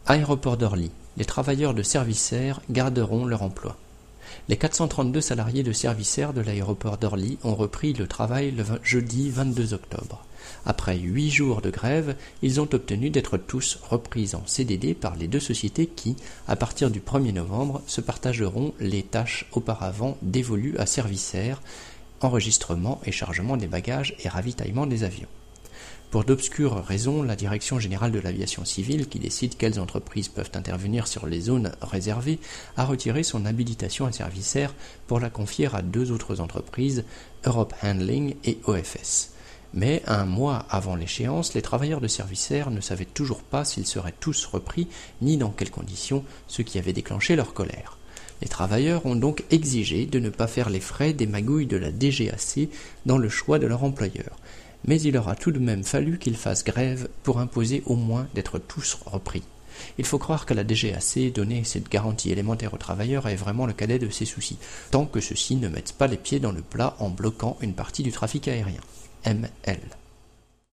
Aéroport d'Orly. Les travailleurs de Servicair garderont leur emploi. Les 432 salariés de Servicair de l'aéroport d'Orly ont repris le travail le jeudi 22 octobre. Après 8 jours de grève, ils ont obtenu d'être tous repris en CDD par les deux sociétés qui, à partir du 1er novembre, se partageront les tâches auparavant dévolues à Servicair, enregistrement et chargement des bagages et ravitaillement des avions. Pour d'obscures raisons, la Direction générale de l'aviation civile, qui décide quelles entreprises peuvent intervenir sur les zones réservées, a retiré son habilitation à Servicair pour la confier à 2 autres entreprises, Europe Handling et OFS. Mais un mois avant l'échéance, les travailleurs de Servicair ne savaient toujours pas s'ils seraient tous repris, ni dans quelles conditions, ce qui avait déclenché leur colère. Les travailleurs ont donc exigé de ne pas faire les frais des magouilles de la DGAC dans le choix de leur employeur. Mais il aura tout de même fallu qu'ils fassent grève pour imposer au moins d'être tous repris. Il faut croire que la DGAC, donner cette garantie élémentaire aux travailleurs, est vraiment le cadet de ses soucis, tant que ceux-ci ne mettent pas les pieds dans le plat en bloquant une partie du trafic aérien. ML.